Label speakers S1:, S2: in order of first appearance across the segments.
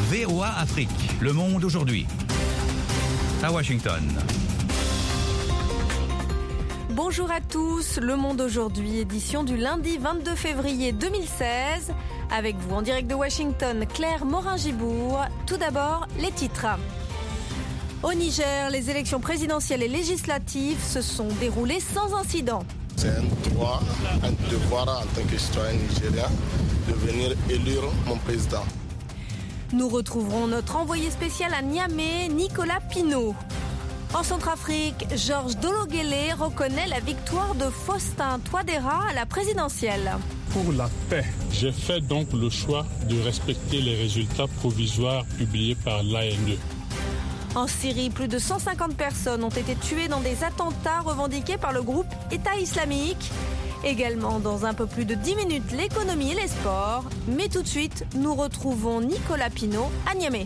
S1: VOA Afrique, le monde aujourd'hui. À Washington.
S2: Bonjour à tous, Le Monde aujourd'hui, édition du lundi 22 février 2016. Avec vous en direct de Washington, Claire Morin-Gibourg. Tout d'abord, les titres. Au Niger, les élections présidentielles et législatives se sont déroulées sans incident.
S3: C'est un droit, un devoir en tant que citoyen nigérien de venir élire mon président.
S2: Nous retrouverons notre envoyé spécial à Niamey, Nicolas Pinault. En Centrafrique, Georges Dologuélé reconnaît la victoire de Faustin Touadéra à la présidentielle.
S4: Pour la paix, j'ai fait donc le choix de respecter les résultats provisoires publiés par l'ANE.
S2: En Syrie, plus de 150 personnes ont été tuées dans des attentats revendiqués par le groupe État islamique. Également, dans un peu plus de 10 minutes, l'économie et les sports. Mais tout de suite, nous retrouvons Nicolas Pinault à Niamey.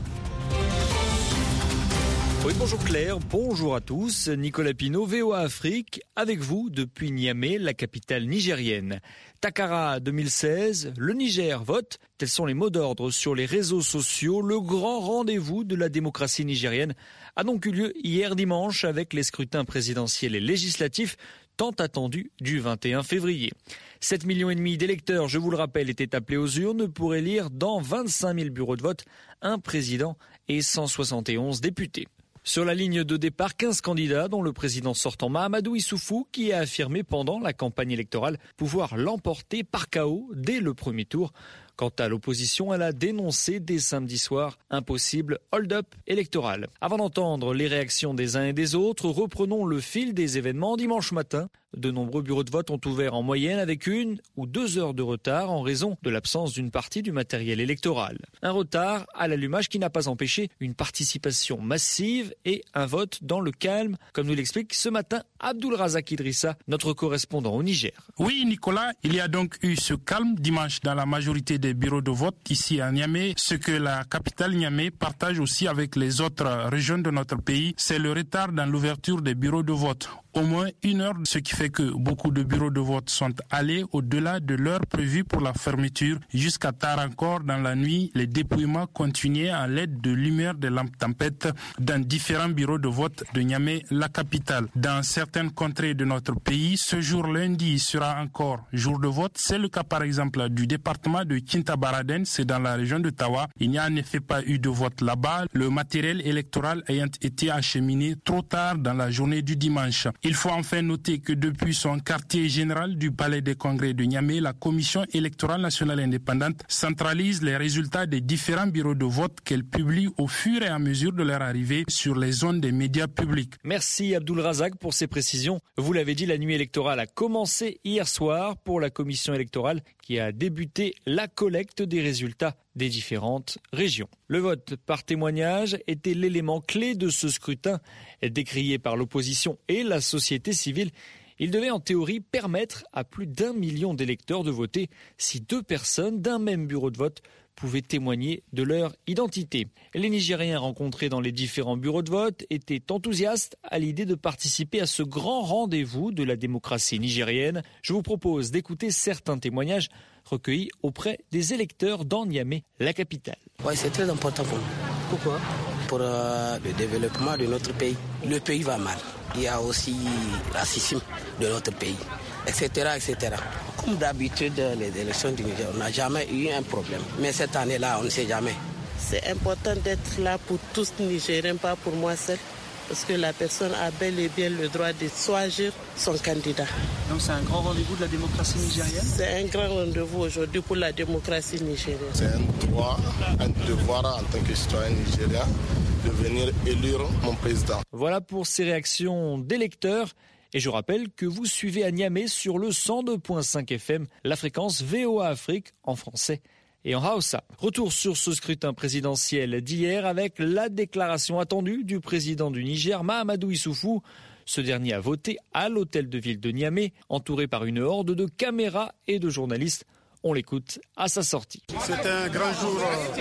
S5: Oui, bonjour Claire, bonjour à tous. Nicolas Pinault, VOA Afrique, avec vous depuis Niamey, la capitale nigérienne. Takara 2016, le Niger vote. Tels sont les mots d'ordre sur les réseaux sociaux. Le grand rendez-vous de la démocratie nigérienne a donc eu lieu hier dimanche avec les scrutins présidentiels et législatifs tant attendus du 21 février. 7,5 millions d'électeurs, je vous le rappelle, étaient appelés aux urnes pour élire dans 25 000 bureaux de vote un président et 171 députés. Sur la ligne de départ, 15 candidats, dont le président sortant Mahamadou Issoufou, qui a affirmé pendant la campagne électorale pouvoir l'emporter par KO dès le premier tour. Quant à l'opposition, elle a dénoncé dès samedi soir un possible hold-up électoral. Avant d'entendre les réactions des uns et des autres, reprenons le fil des événements. Dimanche matin, de nombreux bureaux de vote ont ouvert en moyenne avec 1 ou 2 heures de retard en raison de l'absence d'une partie du matériel électoral. Un retard à l'allumage qui n'a pas empêché une participation massive et un vote dans le calme, comme nous l'explique ce matin Abdulrazak Idrissa, notre correspondant au Niger.
S4: Oui Nicolas, il y a donc eu ce calme dimanche dans la majorité des bureaux de vote ici à Niamey. Ce que la capitale Niamey partage aussi avec les autres régions de notre pays, c'est le retard dans l'ouverture des bureaux de vote. Au moins 1 heure, ce qui fait que beaucoup de bureaux de vote sont allés au-delà de l'heure prévue pour la fermeture. Jusqu'à tard encore dans la nuit, les dépouillements continuaient à l'aide de lumière de lampes tempêtes dans différents bureaux de vote de Niamey, la capitale. Dans certaines contrées de notre pays, ce jour lundi sera encore jour de vote. C'est le cas par exemple du département de Kintabaraden, c'est dans la région de Tawa. Il n'y a en effet pas eu de vote là-bas, le matériel électoral ayant été acheminé trop tard dans la journée du dimanche. Il faut enfin noter que depuis son quartier général du Palais des Congrès de Niamey, la Commission électorale nationale indépendante centralise les résultats des différents bureaux de vote qu'elle publie au fur et à mesure de leur arrivée sur les zones des médias publics.
S5: Merci Abdulrazak pour ces précisions. Vous l'avez dit, la nuit électorale a commencé hier soir pour la Commission électorale qui a débuté la collecte des résultats des différentes régions. Le vote par témoignage était l'élément clé de ce scrutin, décrié par l'opposition et la société civile. Il devait en théorie permettre à plus d'1 million d'électeurs de voter si 2 personnes d'un même bureau de vote pouvaient témoigner de leur identité. Les Nigériens rencontrés dans les différents bureaux de vote étaient enthousiastes à l'idée de participer à ce grand rendez-vous de la démocratie nigérienne. Je vous propose d'écouter certains témoignages recueillis auprès des électeurs dans Niamey, la capitale.
S6: Oui, c'est très important pour nous. Pourquoi ? Pour le développement de notre pays. Le pays va mal. Il y a aussi le racisme de notre pays, etc., etc. Comme d'habitude, les élections du Niger, on n'a jamais eu un problème. Mais cette année-là, on ne sait jamais.
S7: C'est important d'être là pour tous les Nigériens, pas pour moi seul. Parce que la personne a bel et bien le droit de choisir son candidat.
S8: Donc c'est un grand rendez-vous de la démocratie nigérienne ?
S7: C'est un grand rendez-vous aujourd'hui pour la démocratie nigérienne.
S3: C'est un droit, un devoir en tant que citoyen nigérien de venir élire mon président.
S5: Voilà pour ces réactions d'électeurs. Et je rappelle que vous suivez à Niamey sur le 102.5 FM, la fréquence VOA Afrique en français et en Hausa. Retour sur ce scrutin présidentiel d'hier avec la déclaration attendue du président du Niger, Mahamadou Issoufou. Ce dernier a voté à l'hôtel de ville de Niamey, entouré par une horde de caméras et de journalistes. On l'écoute à sa sortie.
S9: C'est un grand jour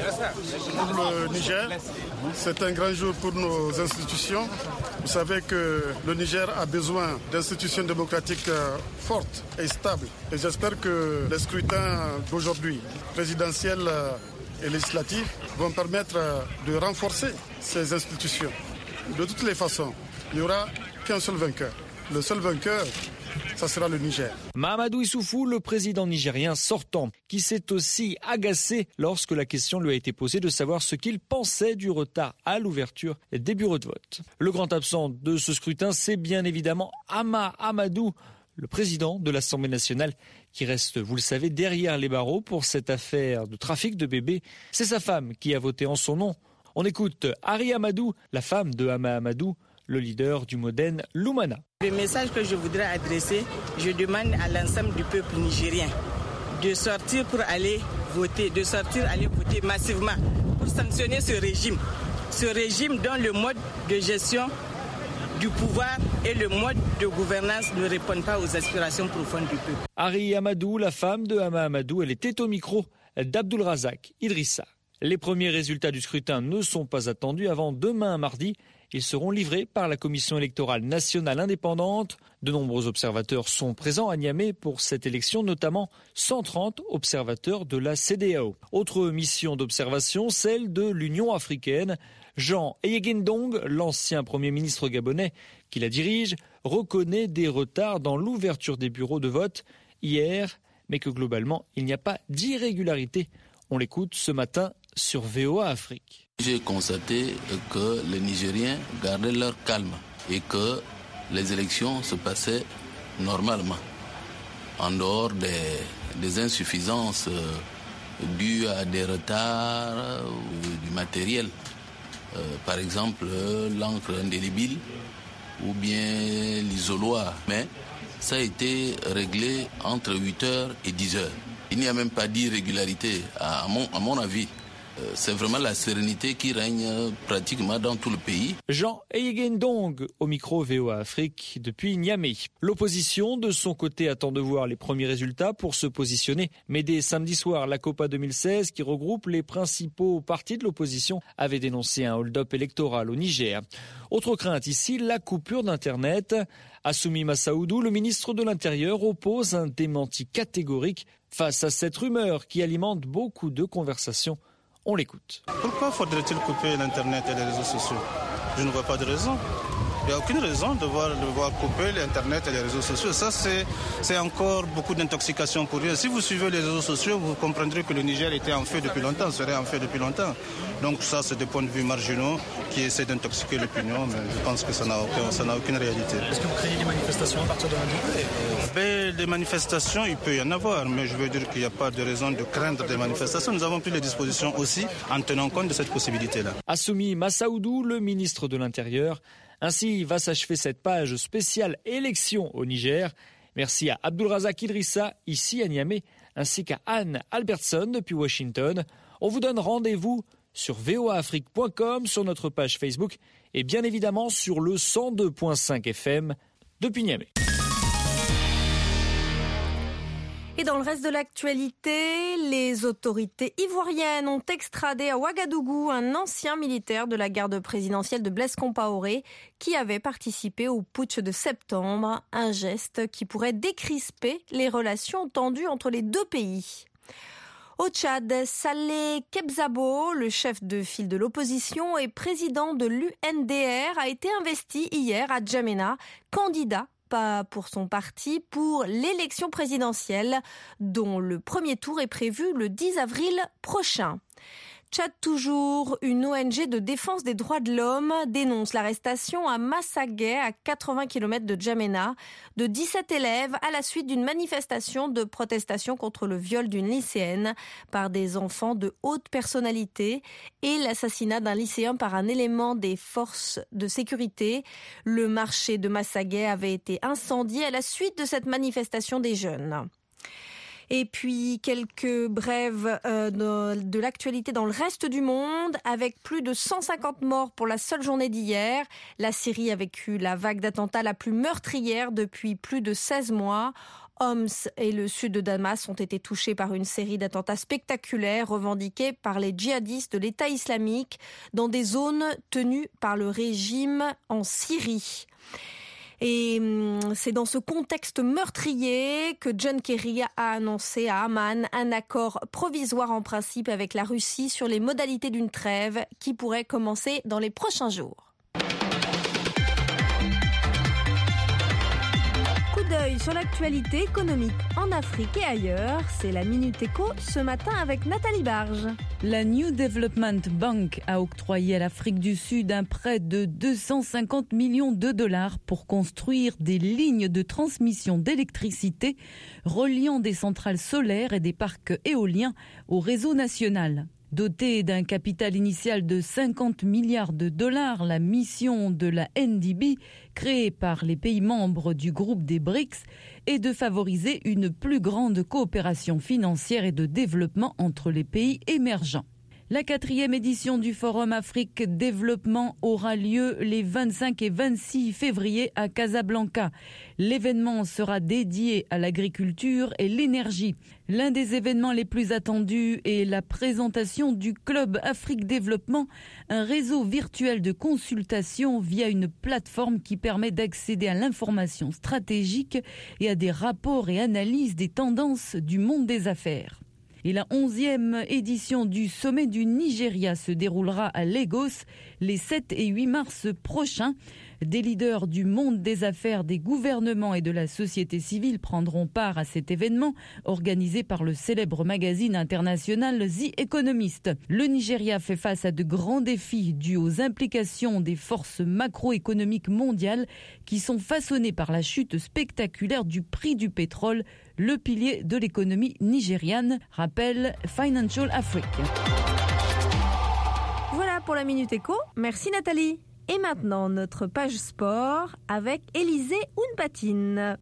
S9: pour le Niger, c'est un grand jour pour nos institutions. Vous savez que le Niger a besoin d'institutions démocratiques fortes et stables. Et j'espère que le scrutin d'aujourd'hui, présidentiel et législatives vont permettre de renforcer ces institutions. De toutes les façons, il n'y aura qu'un seul vainqueur. Le seul vainqueur, ça sera le Niger.
S5: Mahamadou Issoufou, le président nigérien sortant, qui s'est aussi agacé lorsque la question lui a été posée de savoir ce qu'il pensait du retard à l'ouverture des bureaux de vote. Le grand absent de ce scrutin, c'est bien évidemment Hama Amadou, le président de l'Assemblée nationale, qui reste, vous le savez, derrière les barreaux pour cette affaire de trafic de bébés. C'est sa femme qui a voté en son nom. On écoute Hari Amadou, la femme de Hama Amadou, le leader du Modène Lumana.
S10: Le message que je voudrais adresser, je demande à l'ensemble du peuple nigérien de sortir pour aller voter, massivement pour sanctionner ce régime dont le mode de gestion du pouvoir et le mode de gouvernance ne répondent pas aux aspirations profondes du peuple.
S5: Hari Amadou, la femme de Hama Amadou, elle était au micro d'Abdulrazak Idrissa. Les premiers résultats du scrutin ne sont pas attendus avant demain mardi. Ils seront livrés par la Commission électorale nationale indépendante. De nombreux observateurs sont présents à Niamey pour cette élection, notamment 130 observateurs de la CEDEAO. Autre mission d'observation, celle de l'Union africaine. Jean Eyegindong, l'ancien Premier ministre gabonais qui la dirige, reconnaît des retards dans l'ouverture des bureaux de vote hier, mais que globalement, il n'y a pas d'irrégularité. On l'écoute ce matin sur VOA Afrique.
S11: J'ai constaté que les Nigériens gardaient leur calme et que les élections se passaient normalement, en dehors des insuffisances dues à des retards ou du matériel. Par exemple, l'encre indélébile ou bien l'isoloir. Mais ça a été réglé entre 8h et 10h. Il n'y a même pas d'irrégularité, à mon avis. C'est vraiment la sérénité qui règne pratiquement dans tout le pays.
S5: Jean Eyegindong au micro VOA Afrique depuis Niamey. L'opposition, de son côté, attend de voir les premiers résultats pour se positionner. Mais dès samedi soir, la COPA 2016, qui regroupe les principaux partis de l'opposition, avait dénoncé un hold-up électoral au Niger. Autre crainte ici, la coupure d'Internet. Assoumi Massaoudou, le ministre de l'Intérieur, oppose un démenti catégorique face à cette rumeur qui alimente beaucoup de conversations. On l'écoute.
S12: Pourquoi faudrait-il couper l'Internet et les réseaux sociaux ? Je ne vois pas de raison. Il n'y a aucune raison de voir couper l'Internet et les réseaux sociaux. Ça, c'est encore beaucoup d'intoxication pour eux. Si vous suivez les réseaux sociaux, vous comprendrez que le Niger était en feu depuis longtemps, serait en feu depuis longtemps. Donc ça, c'est des points de vue marginaux qui essaient d'intoxiquer l'opinion, mais je pense que ça n'a aucune réalité.
S8: Est-ce que vous craignez des manifestations à partir de lundi ?
S12: Des manifestations, il peut y en avoir, mais je veux dire qu'il n'y a pas de raison de craindre des manifestations. Nous avons pris les dispositions aussi en tenant compte de cette possibilité-là.
S5: Assoumi Massaoudou, le ministre de l'Intérieur. Ainsi va s'achever cette page spéciale élection au Niger. Merci à Abdulrazak Idrissa, ici à Niamey, ainsi qu'à Anne Albertson depuis Washington. On vous donne rendez-vous sur voaafrique.com, sur notre page Facebook et bien évidemment sur le 102.5 FM depuis Niamey.
S2: Et dans le reste de l'actualité, les autorités ivoiriennes ont extradé à Ouagadougou un ancien militaire de la garde présidentielle de Blaise Compaoré qui avait participé au putsch de septembre, un geste qui pourrait décrisper les relations tendues entre les deux pays. Au Tchad, Saleh Kebzabo, le chef de file de l'opposition et président de l'UNDR, a été investi hier à Djamena, candidat pour son parti pour l'élection présidentielle dont le premier tour est prévu le 10 avril prochain. Tchad toujours, une ONG de défense des droits de l'homme dénonce l'arrestation à Massaguet, à 80 km de Djamena, de 17 élèves à la suite d'une manifestation de protestation contre le viol d'une lycéenne par des enfants de haute personnalité et l'assassinat d'un lycéen par un élément des forces de sécurité. Le marché de Massaguet avait été incendié à la suite de cette manifestation des jeunes. Et puis, quelques brèves de l'actualité dans le reste du monde. Avec plus de 150 morts pour la seule journée d'hier, la Syrie a vécu la vague d'attentats la plus meurtrière depuis plus de 16 mois. Homs et le sud de Damas ont été touchés par une série d'attentats spectaculaires revendiqués par les djihadistes de l'État islamique dans des zones tenues par le régime en Syrie. Et c'est dans ce contexte meurtrier que John Kerry a annoncé à Amman un accord provisoire en principe avec la Russie sur les modalités d'une trêve qui pourrait commencer dans les prochains jours. D'œil sur l'actualité économique en Afrique et ailleurs, c'est la Minute Éco ce matin avec Nathalie Barge.
S13: La New Development Bank a octroyé à l'Afrique du Sud un prêt de 250 millions de dollars pour construire des lignes de transmission d'électricité reliant des centrales solaires et des parcs éoliens au réseau national. Dotée d'un capital initial de 50 milliards de dollars, la mission de la NDB, créée par les pays membres du groupe des BRICS, est de favoriser une plus grande coopération financière et de développement entre les pays émergents. La 4e édition du Forum Afrique Développement aura lieu les 25 et 26 février à Casablanca. L'événement sera dédié à l'agriculture et l'énergie. L'un des événements les plus attendus est la présentation du Club Afrique Développement, un réseau virtuel de consultation via une plateforme qui permet d'accéder à l'information stratégique et à des rapports et analyses des tendances du monde des affaires. Et la 11e édition du sommet du Nigeria se déroulera à Lagos les 7 et 8 mars prochains. Des leaders du monde des affaires, des gouvernements et de la société civile prendront part à cet événement organisé par le célèbre magazine international The Economist. Le Nigeria fait face à de grands défis dus aux implications des forces macroéconomiques mondiales qui sont façonnées par la chute spectaculaire du prix du pétrole, le pilier de l'économie nigériane, rappelle Financial Africa.
S2: Voilà pour la Minute Éco. Merci Nathalie. Et maintenant, notre page sport avec Élisée Ounpatine.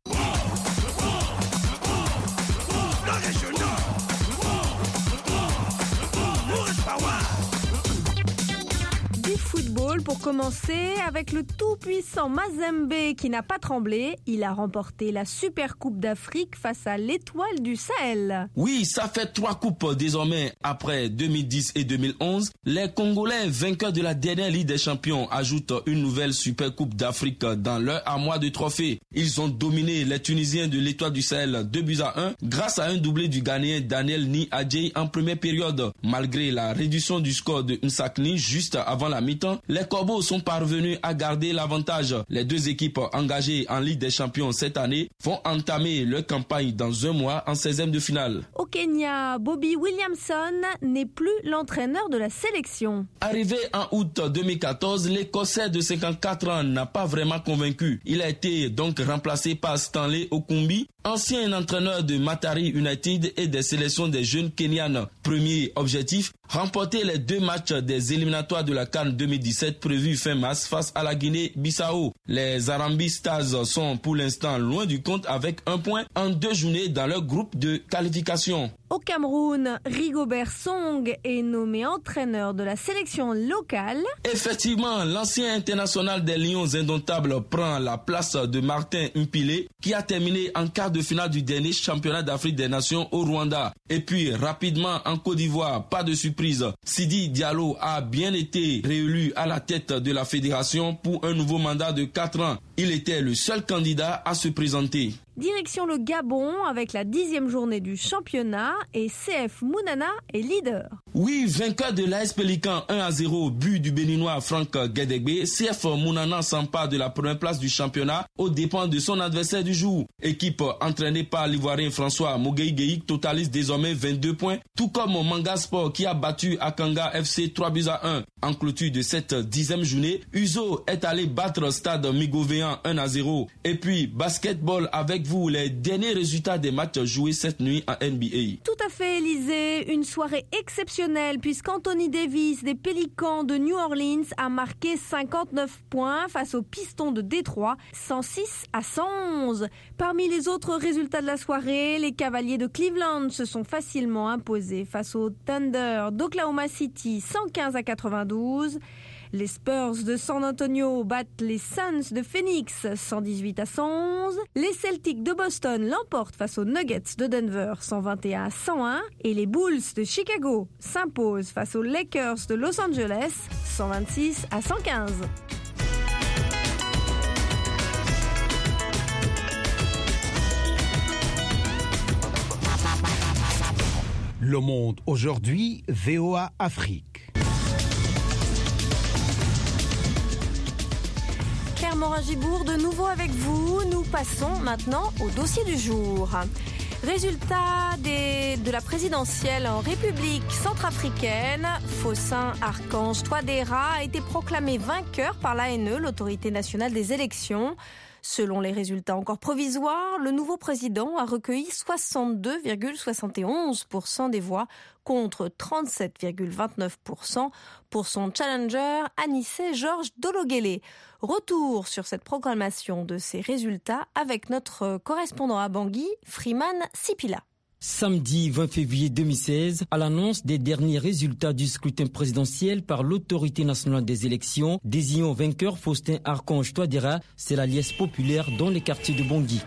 S2: Du football pour commencer avec le tout-puissant Mazembe qui n'a pas tremblé. Il a remporté la Super Coupe d'Afrique face à l'Étoile du Sahel.
S14: Oui, ça fait 3 coupes désormais après 2010 et 2011. Les Congolais, vainqueurs de la dernière Ligue des Champions, ajoutent une nouvelle Super Coupe d'Afrique dans leur armoire de trophées. Ils ont dominé les Tunisiens de l'Étoile du Sahel 2-1 grâce à un doublé du Ghanéen Daniel Ni Adjei en première période. Malgré la réduction du score de Nsakni juste avant la mi-temps, les Corbeaux sont parvenus à garder l'avantage. Les deux équipes engagées en Ligue des Champions cette année vont entamer leur campagne dans un mois en 16e de finale.
S2: Au Kenya, Bobby Williamson n'est plus l'entraîneur de la sélection.
S14: Arrivé en août 2014, l'Écossais de 54 ans n'a pas vraiment convaincu. Il a été donc remplacé par Stanley Okumbi, ancien entraîneur de Matari United et des sélections des jeunes Kenyanes. Premier objectif, remporter les 2 matchs des éliminatoires de la CAN 2017 prévus fin mars face à la Guinée-Bissau. Les Harambee Stars sont pour l'instant loin du compte avec 1 point en 2 journées dans leur groupe de qualification.
S2: Au Cameroun, Rigobert Song est nommé entraîneur de la sélection locale.
S14: Effectivement, l'ancien international des Lions indomptables prend la place de Martin Mpile qui a terminé en quart de finale du dernier championnat d'Afrique des Nations au Rwanda. Et puis rapidement en Côte d'Ivoire, pas de surprise, Sidi Diallo a bien été réélu à la tête de la fédération pour un nouveau mandat de 4 ans. Il était le seul candidat à se présenter.
S2: Direction le Gabon avec la 10e journée du championnat et CF Mounana est leader.
S14: Oui, vainqueur de l'AS Pélican 1-0, but du Béninois Franck Guédégbé, CF Mounana s'empare de la première place du championnat aux dépens de son adversaire du jour. Équipe entraînée par l'Ivoirien François Moguei totalise désormais 22 points, tout comme Manga Sport qui a battu Akanga FC 3-1. En clôture de cette 10e journée, Uzo est allé battre Stade Migovéan 1-0. Et puis, basketball avec vous, les derniers résultats des matchs joués cette nuit en NBA.
S2: Tout à fait, Élisée. Une soirée exceptionnelle puisqu'Anthony Davis des Pélicans de New Orleans a marqué 59 points face aux Pistons de Détroit, 106-111. Parmi les autres résultats de la soirée, les Cavaliers de Cleveland se sont facilement imposés face aux Thunder d'Oklahoma City, 115-92. Les Spurs de San Antonio battent les Suns de Phoenix 118-111. Les Celtics de Boston l'emportent face aux Nuggets de Denver 121-101. Et les Bulls de Chicago s'imposent face aux Lakers de Los Angeles 126-115.
S15: Le Monde aujourd'hui, VOA Afrique.
S2: Claire Morin-Gibour, de nouveau avec vous. Nous passons maintenant au dossier du jour. Résultat de la présidentielle en République centrafricaine, Faustin Archange Touadéra a été proclamé vainqueur par l'ANE, l'autorité nationale des élections. Selon les résultats encore provisoires, le nouveau président a recueilli 62,71% des voix contre 37,29% pour son challenger Anissé Georges Dologuélé. Retour sur cette proclamation de ces résultats avec notre correspondant à Bangui, Freeman Sipila.
S16: Samedi 20 février 2016, à l'annonce des derniers résultats du scrutin présidentiel par l'autorité nationale des élections, désignant vainqueur Faustin Archange Touadéra, c'est la liesse populaire dans les quartiers de Bangui.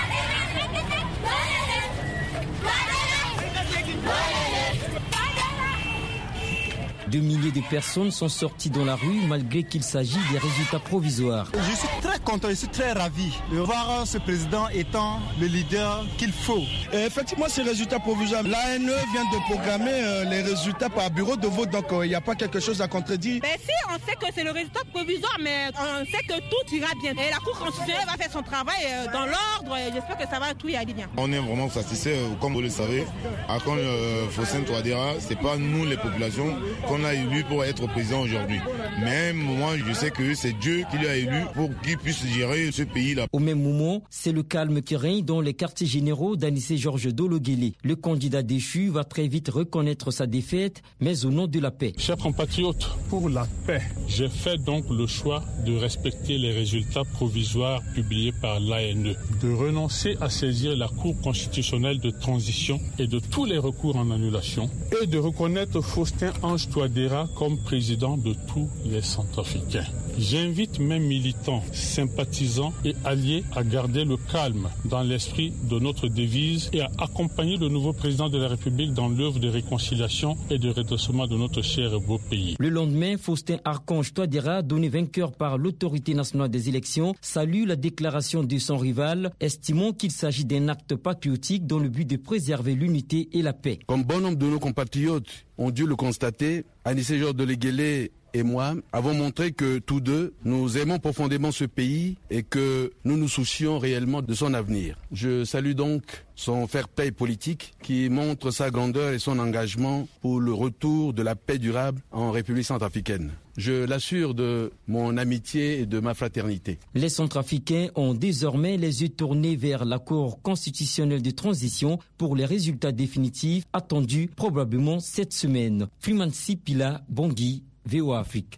S16: Des milliers de personnes sont sorties dans la rue malgré qu'il s'agit des résultats provisoires.
S17: Je suis très content, je suis très ravi de voir ce président étant le leader qu'il faut. Et effectivement, ces résultats provisoires, l'ANE vient de proclamer les résultats par bureau de vote, donc il n'y a pas quelque chose à contredire.
S18: Ben si, on sait que c'est le résultat provisoire, mais on sait que tout ira bien. Et la Cour constitutionnelle va faire son travail dans l'ordre et j'espère que ça va tout y aller bien.
S19: On est vraiment satisfait, comme vous le savez. Quand Faustin Touadéra, c'est pas nous les populations qu'on a élu pour être président aujourd'hui. Mais moi, je sais que c'est Dieu qui l'a élu pour qu'il puisse gérer ce pays-là.
S16: Au même moment, c'est le calme qui règne dans les quartiers généraux d'Anissé Georges Dologuélé. Le candidat déchu va très vite reconnaître sa défaite, mais au nom de la paix.
S4: Chers compatriotes, pour la paix, j'ai fait donc le choix de respecter les résultats provisoires publiés par l'ANE, de renoncer à saisir la Cour constitutionnelle de transition et de tous les recours en annulation, et de reconnaître Faustin Archange Touadéra comme président de tous les Centrafricains. J'invite mes militants, sympathisants et alliés à garder le calme dans l'esprit de notre devise et à accompagner le nouveau président de la République dans l'œuvre de réconciliation et de redressement de notre cher et beau pays.
S16: Le lendemain, Faustin Archange Touadéra, donné vainqueur par l'autorité nationale des élections, salue la déclaration de son rival, estimant qu'il s'agit d'un acte patriotique dans le but de préserver l'unité et la paix.
S20: Comme bon nombre de nos compatriotes ont dû le constater, Anissé Georges Dologuélé et moi avons montré que tous deux, nous aimons profondément ce pays et que nous nous soucions réellement de son avenir. Je salue donc son fair-play politique qui montre sa grandeur et son engagement pour le retour de la paix durable en République centrafricaine. Je l'assure de mon amitié et de ma fraternité.
S16: Les Centrafricains ont désormais les yeux tournés vers la Cour constitutionnelle de transition pour les résultats définitifs attendus probablement cette semaine. Freeman Sipila, Bangui, VOA Afrique.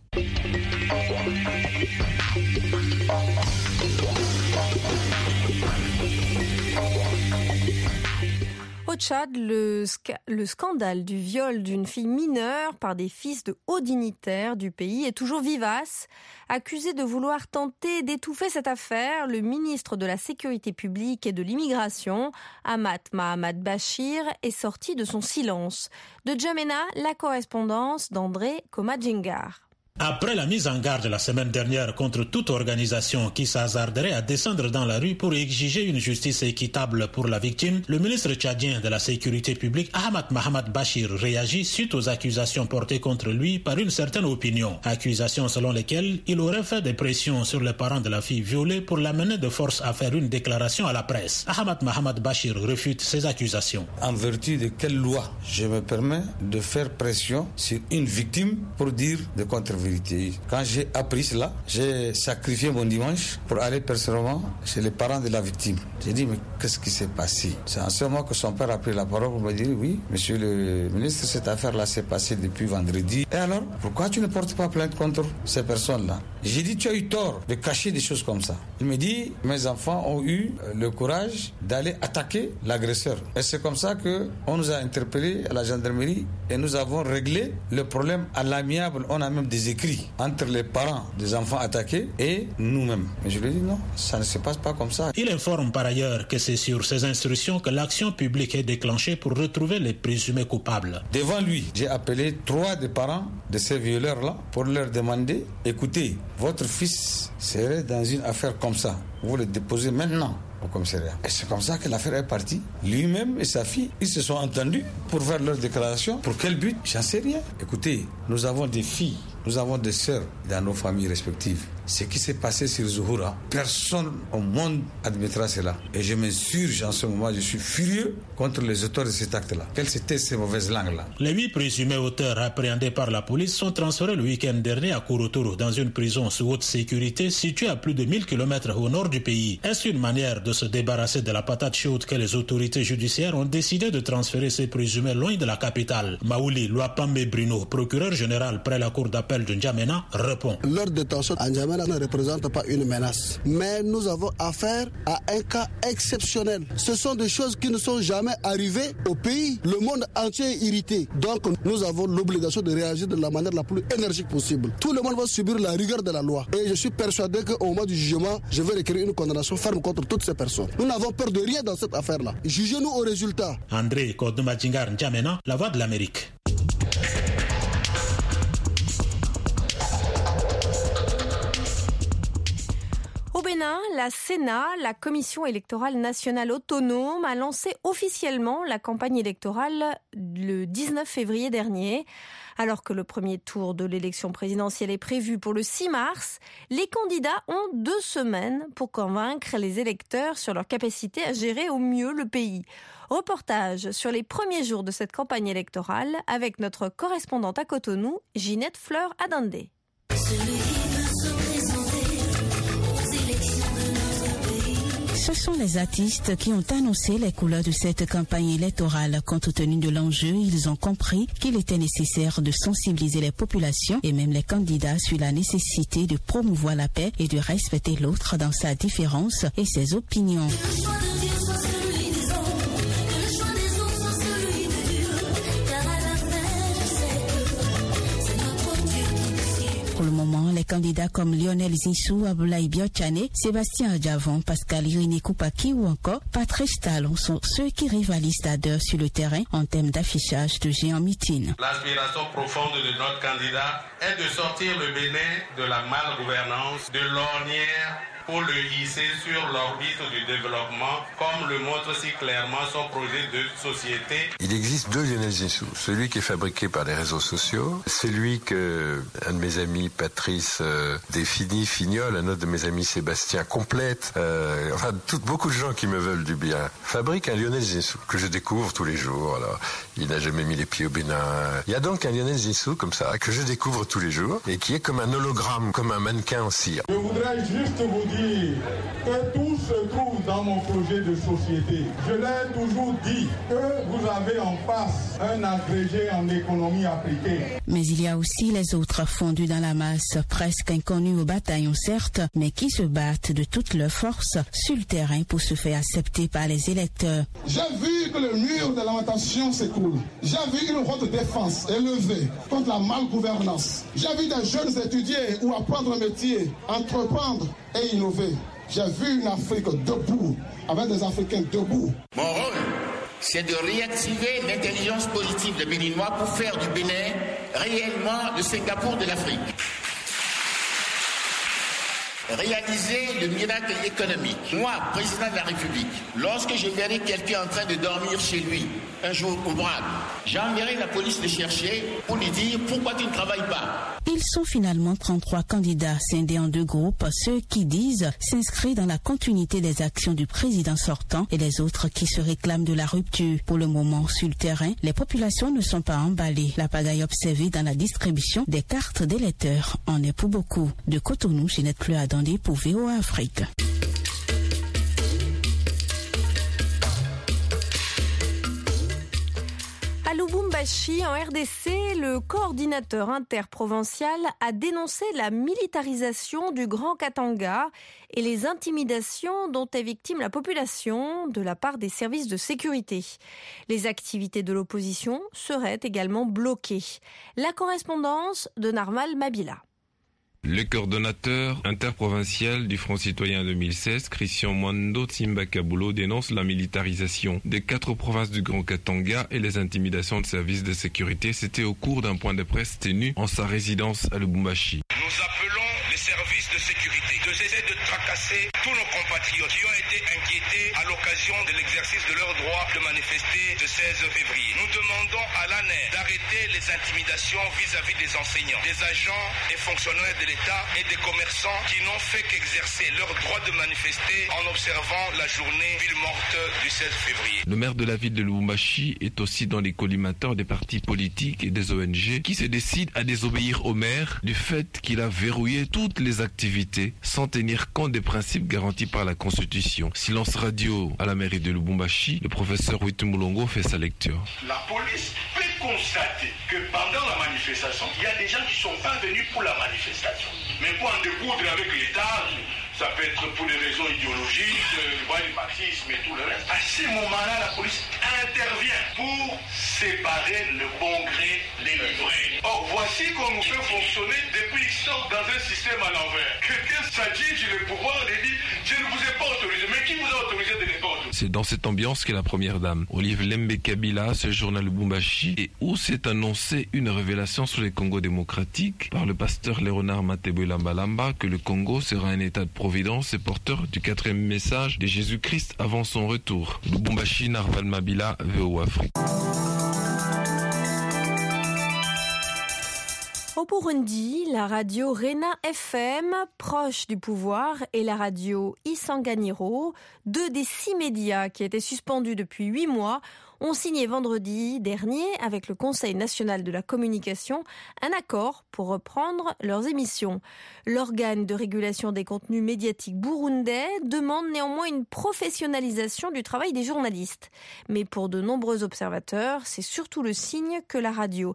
S2: Au Tchad, le scandale du viol d'une fille mineure par des fils de hauts dignitaires du pays est toujours vivace. Accusé de vouloir tenter d'étouffer cette affaire, le ministre de la Sécurité publique et de l'Immigration, Ahmad Mahamad Bachir, est sorti de son silence. De Djamena, la correspondance d'André Komadjingar.
S21: Après la mise en garde la semaine dernière contre toute organisation qui s'hasarderait à descendre dans la rue pour exiger une justice équitable pour la victime, le ministre tchadien de la Sécurité publique, Ahmad Mahamad Bachir, réagit suite aux accusations portées contre lui par une certaine opinion. Accusations selon lesquelles il aurait fait des pressions sur les parents de la fille violée pour l'amener de force à faire une déclaration à la presse. Ahmad Mahamad Bachir refute ces accusations.
S22: En vertu de quelle loi je me permets de faire pression sur une victime pour dire de contre-vérités? Quand j'ai appris cela, j'ai sacrifié mon dimanche pour aller personnellement chez les parents de la victime. J'ai dit, mais qu'est-ce qui s'est passé? C'est en ce moment que son père a pris la parole pour me dire, oui, monsieur le ministre, cette affaire-là s'est passée depuis vendredi. Et alors, pourquoi tu ne portes pas plainte contre ces personnes-là? J'ai dit, tu as eu tort de cacher des choses comme ça. Il me dit, mes enfants ont eu le courage d'aller attaquer l'agresseur. Et c'est comme ça qu'on nous a interpellés à la gendarmerie et nous avons réglé le problème à l'amiable. On a même des écrits entre les parents des enfants attaqués et nous-mêmes. Mais je lui ai dit non, ça ne se passe pas comme ça.
S21: Il informe par ailleurs que c'est sur ces instructions que l'action publique est déclenchée pour retrouver les présumés coupables.
S22: Devant lui, j'ai appelé 3 des parents de ces violeurs-là pour leur demander, écoutez, votre fils serait dans une affaire comme ça. Vous le déposez maintenant. au commissariat. Et c'est comme ça que l'affaire est partie. Lui-même et sa fille, ils se sont entendus pour faire leur déclaration. Pour quel but? J'en sais rien. Écoutez, nous avons des filles, nous avons des sœurs dans nos familles respectives. Ce qui s'est passé sur Zuhura, personne au monde admettra cela. Et je m'insurge en ce moment, je suis furieux contre les auteurs de cet acte-là. Quelles étaient ces mauvaises langues-là?
S21: Les 8 présumés auteurs appréhendés par la police sont transférés le week-end dernier à Korotoro, dans une prison sous haute sécurité située à plus de 1000 km au nord du pays. Est-ce une manière de se débarrasser de la patate chaude que les autorités judiciaires ont décidé de transférer ces présumés loin de la capitale? Maouli Luapambe Bruno, procureur général près la cour d'appel de N'Djamena, répond.
S1: Leur détention à N'Djamena ne représente pas une menace, mais nous avons affaire à un cas exceptionnel. Ce sont des choses qui ne sont jamais arrivées au pays. Le monde entier est irrité. Donc nous avons l'obligation de réagir de la manière la plus énergique possible. Tout le monde va subir la rigueur de la loi. Et je suis persuadé qu'au moment du jugement, je vais requérir une condamnation ferme contre toutes ces personnes. Nous n'avons peur de rien dans cette affaire-là. Jugez-nous au résultat.
S21: André Kodoumadjingar N'Djamena, La Voix de l'Amérique.
S2: Au Bénin, la Sénat, la Commission électorale nationale autonome, a lancé officiellement la campagne électorale le 19 février dernier. Alors que le premier tour de l'élection présidentielle est prévu pour le 6 mars, les candidats ont 2 semaines pour convaincre les électeurs sur leur capacité à gérer au mieux le pays. Reportage sur les premiers jours de cette campagne électorale avec notre correspondante à Cotonou, Ginette Fleur-Adande.
S6: Ce sont les artistes qui ont annoncé les couleurs de cette campagne électorale. Compte tenu de l'enjeu, ils ont compris qu'il était nécessaire de sensibiliser les populations et même les candidats sur la nécessité de promouvoir la paix et de respecter l'autre dans sa différence et ses opinions. Pour le moment, les candidats comme Lionel Zinsou, Aboulaye Biotchane, Sébastien Adjavon, Pascal Irénée Koupaki ou encore Patrice Talon sont ceux qui rivalisent à d'heure sur le terrain en termes d'affichage de géants meetings.
S23: L'aspiration profonde de notre candidat est de sortir le Bénin de la malgouvernance, de l'ornière, pour le hisser sur l'orbite du développement, comme le montre si clairement son projet de société.
S24: Il existe 2 Lionel Zinsou. Celui qui est fabriqué par les réseaux sociaux, celui que un de mes amis, Patrice, définit, Fignol, un autre de mes amis, Sébastien, complète. Beaucoup de gens qui me veulent du bien fabriquent un Lionel Zinsou que je découvre tous les jours. Alors, il n'a jamais mis les pieds au Bénin. Il y a donc un Lionel Zinsou comme ça, que je découvre tous les jours et qui est comme un hologramme, comme un mannequin en cire.
S25: Je voudrais juste vous dire que tout se trouve dans mon projet de société. Je l'ai toujours dit que vous avez en face un agrégé en économie appliquée.
S6: Mais il y a aussi les autres fondus dans la masse, presque inconnus au bataillon certes, mais qui se battent de toute leur force sur le terrain pour se faire accepter par les électeurs.
S25: J'ai vu que le mur de lamentation s'écoule. J'ai vu une haute défense élevée contre la malgouvernance. J'ai vu des jeunes étudier ou apprendre un métier, entreprendre et innover. J'ai vu une Afrique debout, avec des Africains debout.
S26: Mon rôle, c'est de réactiver l'intelligence politique des Béninois pour faire du Bénin réellement le Singapour de l'Afrique. Réaliser le miracle économique. Moi, président de la République, lorsque je verrai quelqu'un en train de dormir chez lui, un jour ouvrable, j'enverrai la police le chercher pour lui dire pourquoi tu ne travailles pas.
S6: Ils sont finalement 33 candidats scindés en 2 groupes, ceux qui disent s'inscrire dans la continuité des actions du président sortant et les autres qui se réclament de la rupture. Pour le moment, sur le terrain, les populations ne sont pas emballées. La pagaille observée dans la distribution des cartes d'électeurs en est pour beaucoup. De Cotonou, Ginette Fleur-Adande pour VOA Afrique.
S2: À Lubumbashi, en RDC, le coordinateur interprovincial a dénoncé la militarisation du Grand Katanga et les intimidations dont est victime la population de la part des services de sécurité. Les activités de l'opposition seraient également bloquées. La correspondance de Narmal Mabila.
S27: Le coordonnateur interprovincial du Front citoyen 2016, Christian Mwando Tsimbakabulo, dénonce la militarisation des 4 provinces du Grand Katanga et les intimidations de services de sécurité. C'était au cours d'un point de presse tenu en sa résidence à Lubumbashi.
S28: Nous appelons les services
S3: forces de sécurité de cesser de tracasser tous nos compatriotes qui ont été inquiétés à l'occasion de l'exercice de leur droit de manifester le 16 février. Nous demandons à l'ANER d'arrêter les intimidations vis-à-vis des enseignants, des agents et fonctionnaires de l'État et des commerçants qui n'ont fait qu'exercer leur droit de manifester en observant la journée ville morte du 16 février.
S27: Le maire de la ville de Lubumbashi est aussi dans les collimateurs des partis politiques et des ONG qui se décident à désobéir au maire du fait qu'il a verrouillé toutes les activités sans tenir compte des principes garantis par la Constitution. Silence radio à la mairie de Lubumbashi, le professeur Witumulongo fait sa lecture.
S3: La police peut constater que pendant la manifestation, il y a des gens qui ne sont pas venus pour la manifestation, mais pour en découdre avec l'État. Ça peut être pour des raisons idéologiques, le marxisme et tout le reste. À ce moment-là, la police intervient pour séparer le bon gré des livrés. Or, voici qu'on nous fait fonctionner depuis X ans dans un système à l'envers. Quelqu'un s'agit le pouvoir et dit « Je ne vous ai pas autorisé ». Mais qui vous a autorisé de ne pas autoriser?
S27: C'est dans cette ambiance qu'est la première dame, Olive Lembe Kabila, ce journal Lubumbashi, et où s'est annoncée une révélation sur les Congo démocratiques par le pasteur Léonard Matebo Lambalamba que le Congo sera un état de providence et porteur du 4e message de Jésus-Christ avant son retour. Lubumbashi, Narval Mabila, VOA Afrique.
S2: Au Burundi, la radio Rena FM, proche du pouvoir, et la radio Isanganiro, 2 des 6 médias qui étaient suspendus depuis 8 mois, ont signé vendredi dernier avec le Conseil national de la communication un accord pour reprendre leurs émissions. L'organe de régulation des contenus médiatiques burundais demande néanmoins une professionnalisation du travail des journalistes. Mais pour de nombreux observateurs, c'est surtout le signe que la radio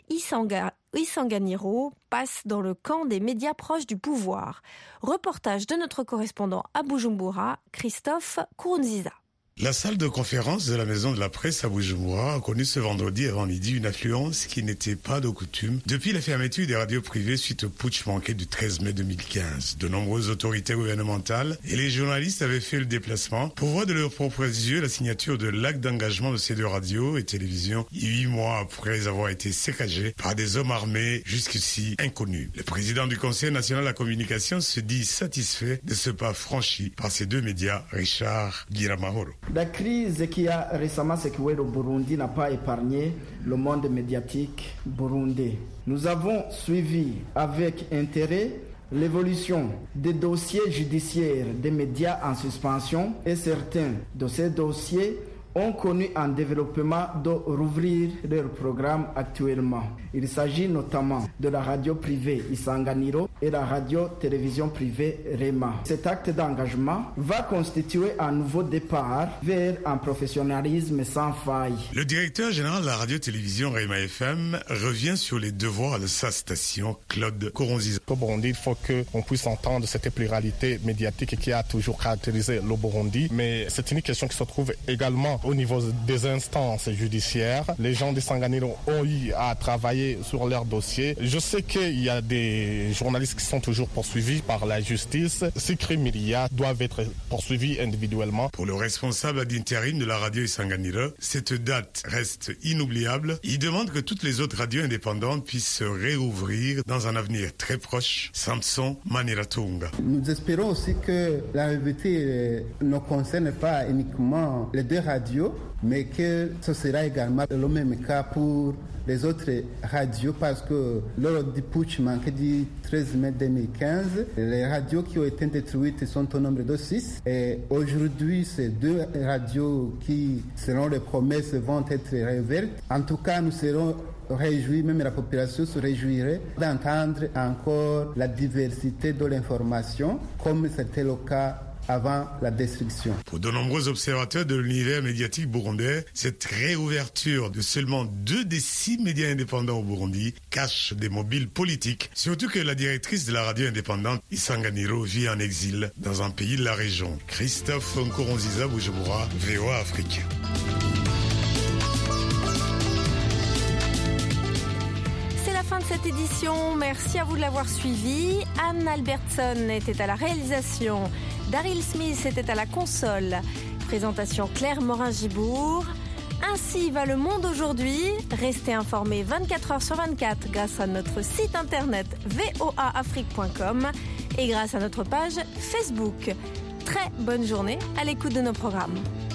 S2: Isanganiro passe dans le camp des médias proches du pouvoir. Reportage de notre correspondant à Bujumbura, Christophe Kourunziza.
S7: La salle de conférence de la Maison de la Presse à Bujumbura a connu ce vendredi avant midi une affluence qui n'était pas de coutume depuis la fermeture des radios privées suite au putsch manqué du 13 mai 2015. De nombreuses autorités gouvernementales et les journalistes avaient fait le déplacement pour voir de leurs propres yeux la signature de l'acte d'engagement de ces 2 radios et télévisions 8 mois après avoir été saccagés par des hommes armés jusqu'ici inconnus. Le président du Conseil national de la communication se dit satisfait de ce pas franchi par ces 2 médias, Richard Giramahoro.
S8: La crise qui a récemment secoué le Burundi n'a pas épargné le monde médiatique burundais. Nous avons suivi avec intérêt l'évolution des dossiers judiciaires des médias en suspension et certains de ces dossiers ont connu un développement de rouvrir leur programme actuellement. Il s'agit notamment de la radio privée Isanganiro et la radio-télévision privée Rema. Cet acte d'engagement va constituer un nouveau départ vers un professionnalisme sans faille.
S7: Le directeur général de la radio-télévision Rema FM revient sur les devoirs de sa station, Claude Koronziza.
S9: Au Burundi, il faut qu'on puisse entendre cette pluralité médiatique qui a toujours caractérisé le Burundi, mais c'est une question qui se trouve également au niveau des instances judiciaires. Les gens de Sanganiro ont eu à travailler sur leur dossier. Je sais qu'il y a des journalistes qui sont toujours poursuivis par la justice. Ces crimes doivent être poursuivis individuellement.
S7: Pour le responsable d'intérim de la radio Isanganiro, cette date reste inoubliable. Il demande que toutes les autres radios indépendantes puissent se réouvrir dans un avenir très proche. Samson Maniratunga.
S25: Nous espérons aussi que la réalité ne concerne pas uniquement les 2 radios, mais que ce sera également le même cas pour les autres radios, parce que lors du putsch manqué du 13 mai 2015, les radios qui ont été détruites sont au nombre de 6. Et aujourd'hui, ces 2 radios qui, selon les promesses, vont être réouvertes. En tout cas, nous serons réjouis, même la population se réjouirait d'entendre encore la diversité de l'information, comme c'était le cas avant la destruction.
S7: Pour de nombreux observateurs de l'univers médiatique burundais, cette réouverture de seulement 2 des 6 médias indépendants au Burundi cache des mobiles politiques. Surtout que la directrice de la radio indépendante, Isanganiro, vit en exil dans un pays de la région. Christophe Nkoronziza, Bujumbura, VOA Afrique.
S2: C'est la fin de cette édition. Merci à vous de l'avoir suivi. Anne Albertson était à la réalisation. Daryl Smith était à la console. Présentation Claire Morin-Gibourg. Ainsi va le monde aujourd'hui. Restez informés 24 heures sur 24 grâce à notre site internet voaafrique.com et grâce à notre page Facebook. Très bonne journée à l'écoute de nos programmes.